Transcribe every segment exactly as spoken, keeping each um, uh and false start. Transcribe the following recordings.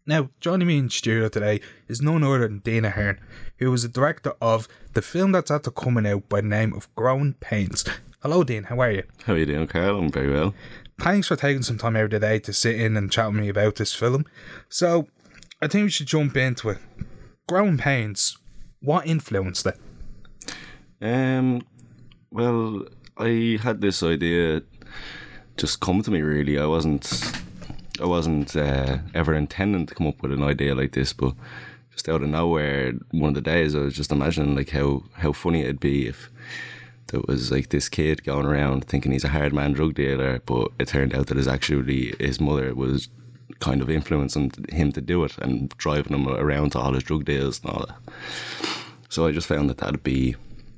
Now, joining me in studio today is none other than Dean Ahern, who is the director of the film that's after coming out by the name of Growing Pains. Hello, Dean. How are you? How are you doing, Carl? I'm very well. Thanks for taking some time out of the day to sit in and chat with me about this film. So, I think we should jump into it. Growing Pains, what influenced it? Um, well, I had this idea just come to me, really. I wasn't, I wasn't uh, ever intending to come up with an idea like this, but just out of nowhere, one of the days, I was just imagining like how, how funny it'd be if there was like this kid going around thinking he's a hard man drug dealer, but it turned out that his actually his mother was kind of influencing him to do it and driving him around to all his drug deals and all that. So I just found that that'd be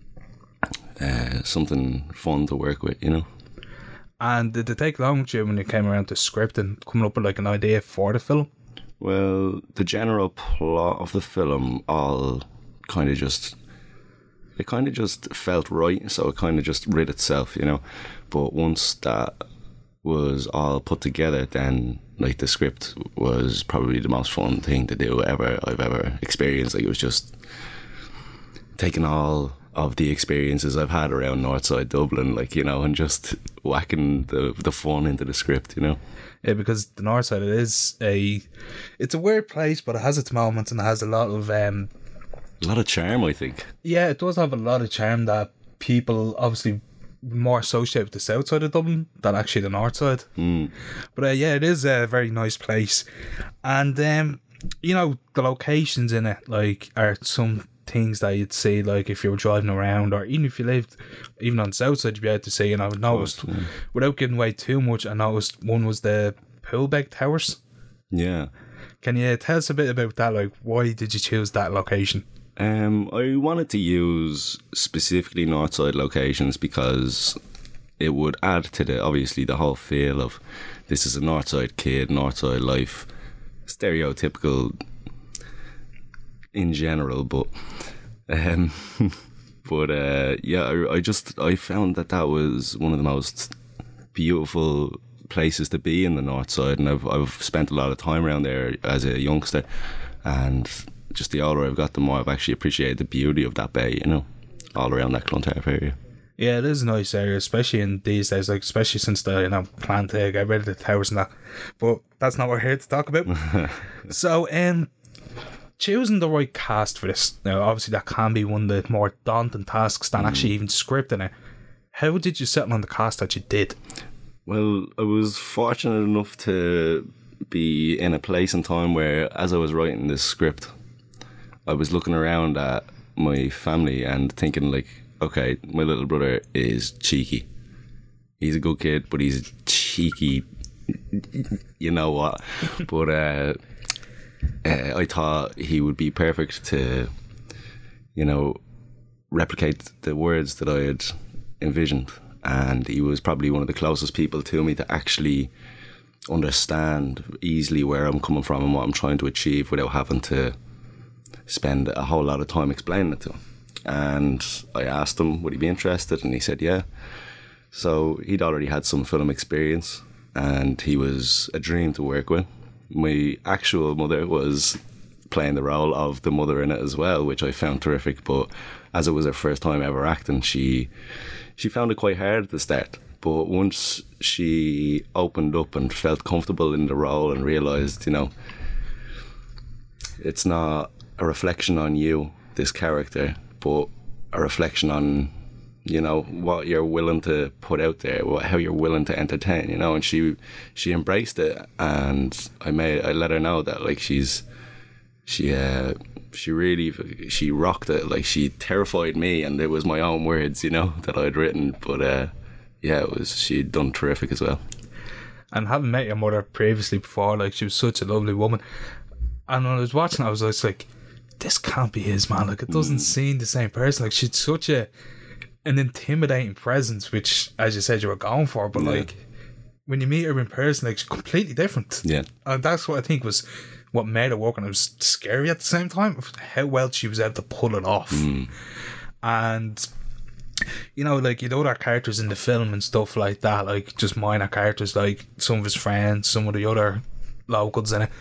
uh, something fun to work with, you know. And did it take long with you when you came around to script and coming up with like an idea for the film? Well, the general plot of the film all kind of just it kind of just felt right, so it kind of just writ itself, you know. But once that was all put together, then like the script was probably the most fun thing to do ever I've ever experienced. Like it was just taking all of the experiences I've had around Northside Dublin, like, you know, and just whacking the the fun into the script, you know. Yeah, because the North Side, it is a it's a weird place, but it has its moments and it has a lot of um a lot of charm, I think. Yeah, it does have a lot of charm that people obviously more associate with the south side of Dublin than actually the north side. Mm. But uh, yeah, it is a very nice place. And, um, you know, the locations in it, like, are some things that you'd see, like, if you were driving around, or even if you lived even on the south side, you'd be able to see. And I noticed, course, yeah. without giving away too much, I noticed one was the Poolbeg Towers. Yeah. Can you tell us a bit about that? Like, why did you choose that location? Um, I wanted to use specifically Northside locations because it would add to the obviously the whole feel of this is a Northside kid, Northside life, stereotypical in general, but um, but uh, yeah, I, I just I found that that was one of the most beautiful places to be in the Northside, and I've I've spent a lot of time around there as a youngster, and just the older I've got, the more I've actually appreciated the beauty of that bay, you know, all around that Clontarf area. Yeah, it is a nice area, especially in these days, like especially since the, you know, plan to get rid of the towers and that. But that's not what we're here to talk about. So, um, choosing the right cast for this, now obviously that can be one of the more daunting tasks than mm. actually even scripting it. How did you settle on the cast that you did? Well, I was fortunate enough to be in a place and time where, as I was writing this script, I was looking around at my family and thinking like, okay, my little brother is cheeky. He's a good kid, but he's cheeky, you know what. But uh, uh, I thought he would be perfect to, you know, replicate the words that I had envisioned. And he was probably one of the closest people to me to actually understand easily where I'm coming from and what I'm trying to achieve without having to spend a whole lot of time explaining it to him. And I asked him would he be interested, and he said yeah. So he'd already had some film experience and he was a dream to work with. My actual mother was playing the role of the mother in it as well, which I found terrific, but as it was her first time ever acting, she she found it quite hard at the start. But once she opened up and felt comfortable in the role and realised, you know, it's not a reflection on you, this character, but a reflection on, you know, what you're willing to put out there, what, how you're willing to entertain, you know. And she she embraced it, and I made I let her know that like she's she uh she really she rocked it. Like she terrified me, and it was my own words, you know, that I'd written, but uh yeah, it was she'd done terrific as well. And having met your mother previously before, like she was such a lovely woman, and when I was watching I was just like, this can't be his, man. Like, it doesn't mm. seem the same person. Like, she's such a an intimidating presence, which, as you said, you were going for. But, yeah. like, when you meet her in person, like, she's completely different. Yeah. And that's what I think was what made it work. And it was scary at the same time, how well she was able to pull it off. Mm. And, you know, like, you know, other characters in the film and stuff like that, like, just minor characters, like some of his friends, some of the other locals in it.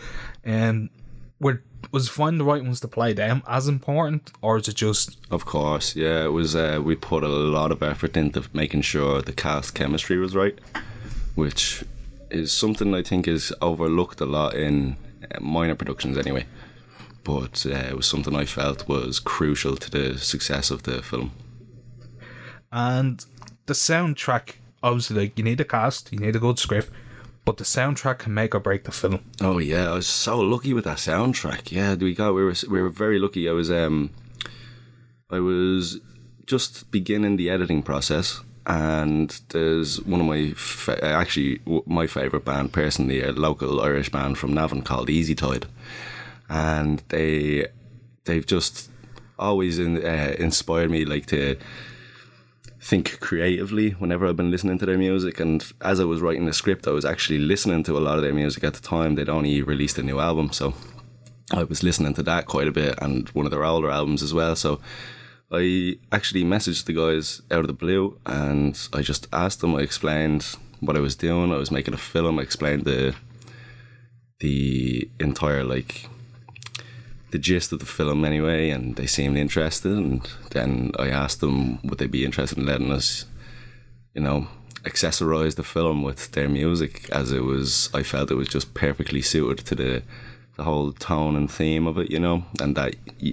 Um, were was finding the right ones to play them as important, or is it just? Of course, yeah. It was. Uh, we put a lot of effort into making sure the cast chemistry was right, which is something I think is overlooked a lot in uh, minor productions, anyway. But uh, it was something I felt was crucial to the success of the film. And the soundtrack, obviously, like you need a cast, you need a good script, but the soundtrack can make or break the film. Oh yeah, I was so lucky with that soundtrack. Yeah, we got we were we were very lucky. I was um, I was just beginning the editing process, and there's one of my fa- actually my favorite band personally, a local Irish band from Navan called Easy Tide, and they they've just always in, uh, inspired me like to think creatively whenever I've been listening to their music. And as I was writing the script, I was actually listening to a lot of their music at the time. They'd only released a new album, so I was listening to that quite a bit, and one of their older albums as well. So I actually messaged the guys out of the blue, and I just asked them. I explained what I was doing. I was making a film. I explained the the entire like the gist of the film anyway, and they seemed interested. And then I asked them would they be interested in letting us, you know, accessorize the film with their music, as it was, I felt it was just perfectly suited to the the whole tone and theme of it, you know, and that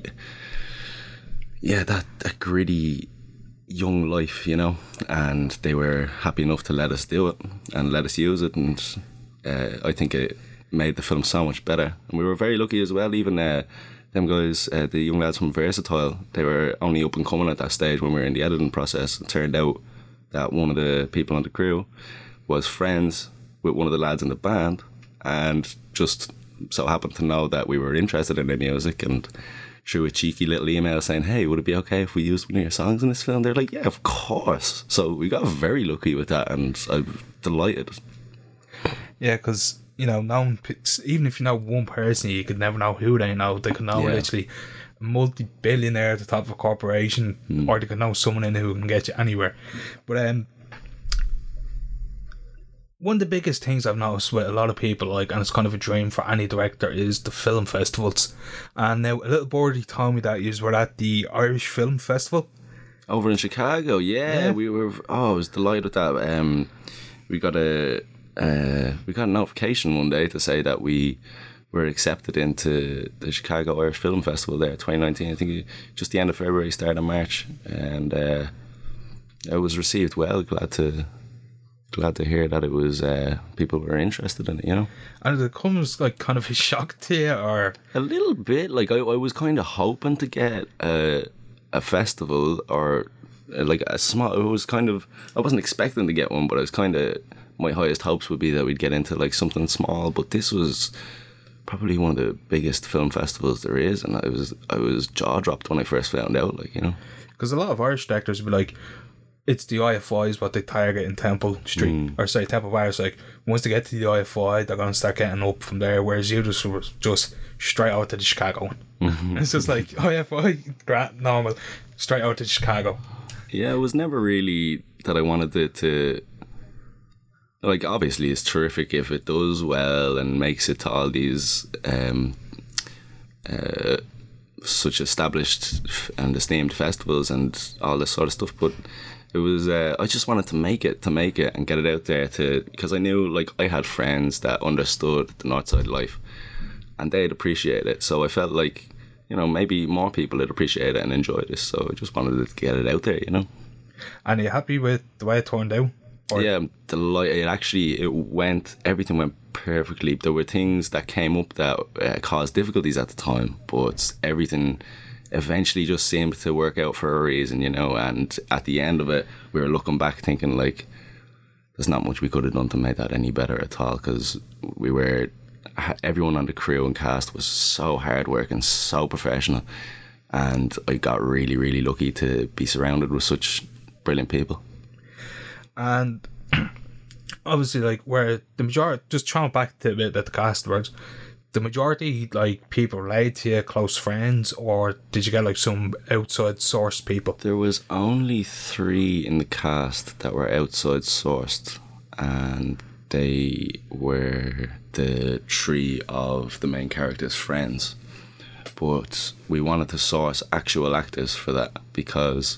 yeah that, that gritty young life, you know. And they were happy enough to let us do it and let us use it, and uh, I think it made the film so much better. And we were very lucky as well. Even uh, them guys, uh, the young lads from Versatile, they were only up and coming at that stage when we were in the editing process. It turned out that one of the people on the crew was friends with one of the lads in the band, and just so happened to know that we were interested in their music, and threw a cheeky little email saying, hey, would it be okay if we used one of your songs in this film? They're like, yeah, of course. So we got very lucky with that, and I'm delighted. Yeah, because, you know, knowing, even if you know one person, you could never know who they know. They could know yeah. literally a multi-billionaire at the top of a corporation, mm. or they could know someone in who can get you anywhere. But um, one of the biggest things I've noticed with a lot of people, like, and it's kind of a dream for any director, is the film festivals. And now a little birdie told me that you were at the Irish Film Festival over in Chicago. Yeah, yeah. we were. Oh, I was delighted with that. Um, we got a. Uh, we got a notification one day to say that we were accepted into the Chicago Irish Film Festival there, twenty nineteen. I think just the end of February, start of March, and uh, it was received well. Glad to glad to hear that it was uh, people were interested in it, you know. And it comes like kind of a shock to you, or a little bit. Like I, I was kind of hoping to get a a festival or like a small. It was kind of I wasn't expecting to get one, but I was kind of. My highest hopes would be that we'd get into like something small, but this was probably one of the biggest film festivals there is, and I was I was jaw dropped when I first found out, like, you know, because a lot of Irish directors would be like, it's the I F I is what they target in Temple Street, mm. or say Temple Bar. It's like once they get to the I F I, they're gonna start getting up from there. Whereas you just were just straight out to the Chicago one. Mm-hmm. It's just like I F I, grand, normal, straight out to Chicago. Yeah, it was never really that I wanted it to. Like, obviously it's terrific if it does well and makes it to all these um, uh, such established and esteemed festivals and all this sort of stuff, but it was uh, I just wanted to make it to make it and get it out there, to because I knew, like, I had friends that understood the Northside life and they'd appreciate it, so I felt like, you know, maybe more people would appreciate it and enjoy this, so I just wanted to get it out there, you know. And are you happy with the way it turned out? Or? Yeah, I'm delighted. It actually, it went, everything went perfectly. There were things that came up that uh, caused difficulties at the time, but everything eventually just seemed to work out for a reason, you know. And at the end of it, we were looking back thinking, like, there's not much we could have done to make that any better at all, because we were, everyone on the crew and cast was so hard working, so professional, and I got really, really lucky to be surrounded with such brilliant people. And obviously, like, where the majority, just throwing back to a bit at the cast words, the majority, like, people related to you, close friends, or did you get, like, some outside sourced people? There was only three in the cast that were outside sourced, and they were the three of the main characters' friends. But we wanted to source actual actors for that, because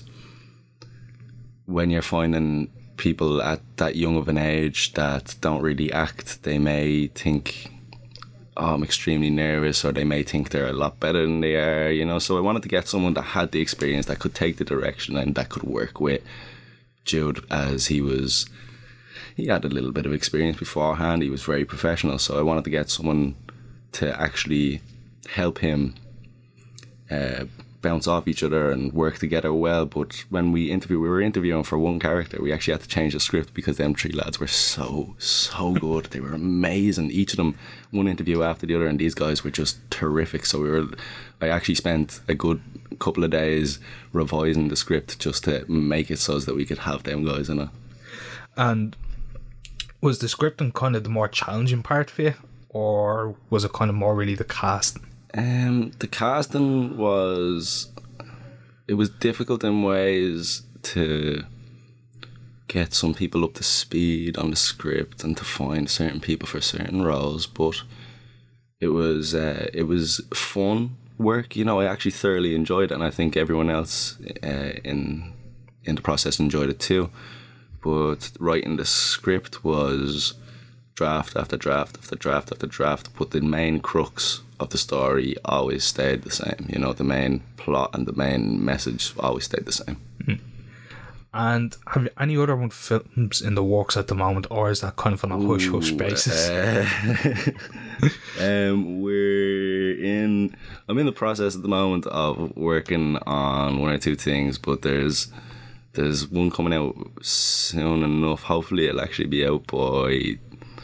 when you're finding people at that young of an age that don't really act, they may think, oh, I'm extremely nervous, or they may think they're a lot better than they are, you know. So I wanted to get someone that had the experience, that could take the direction, and that could work with Jude, as he was, he had a little bit of experience beforehand. He was very professional, so I wanted to get someone to actually help him uh, bounce off each other and work together well. But when we interview, we were interviewing for one character, we actually had to change the script because them three lads were so, so good. They were amazing. Each of them, one interview after the other, and these guys were just terrific. So we were, I actually spent a good couple of days revising the script just to make it so that we could have them guys in it. And was the scripting kind of the more challenging part for you, or was it kind of more really the casting? Um, the casting was, it was difficult in ways to get some people up to speed on the script and to find certain people for certain roles, but it was uh, it was fun work. You know, I actually thoroughly enjoyed it, and I think everyone else uh, in in the process enjoyed it too. But writing the script was draft after draft after draft after draft, but the main crux of the story always stayed the same. You know, the main plot and the main message always stayed the same. Mm-hmm. And have you any other one films in the works at the moment, or is that kind of on a hush hush basis? Uh, um, we're in. I'm in the process at the moment of working on one or two things, but there's there's one coming out soon enough. Hopefully, it'll actually be out by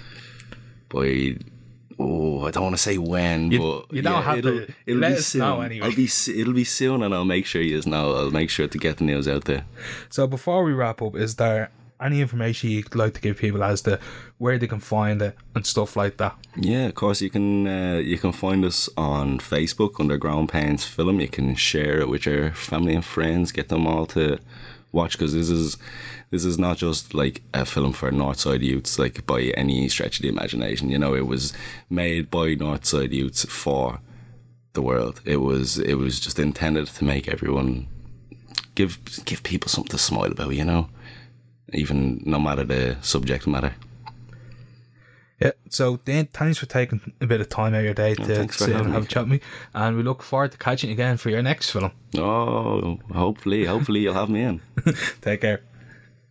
by. Oh, I don't want to say when, you, but you don't yeah, have it'll, to it'll let be us soon. know anyway. I'll be, it'll be soon, and I'll make sure you know. I'll make sure to get the news out there. So before we wrap up, is there any information you'd like to give people as to where they can find it and stuff like that? Yeah, of course. You can uh, you can find us on Facebook under Growing Pains Film. You can share it with your family and friends. Get them all to watch, because this is this is not just like a film for Northside youths, like by any stretch of the imagination. You know, it was made by Northside youths for the world. It was it was just intended to make everyone give give people something to smile about. You know, even no matter the subject matter. Yeah, so Dan, thanks for taking a bit of time out of your day Oh, to sit and have a chat with me, and we look forward to catching you again for your next film. Oh, hopefully, hopefully you'll have me in. Take care.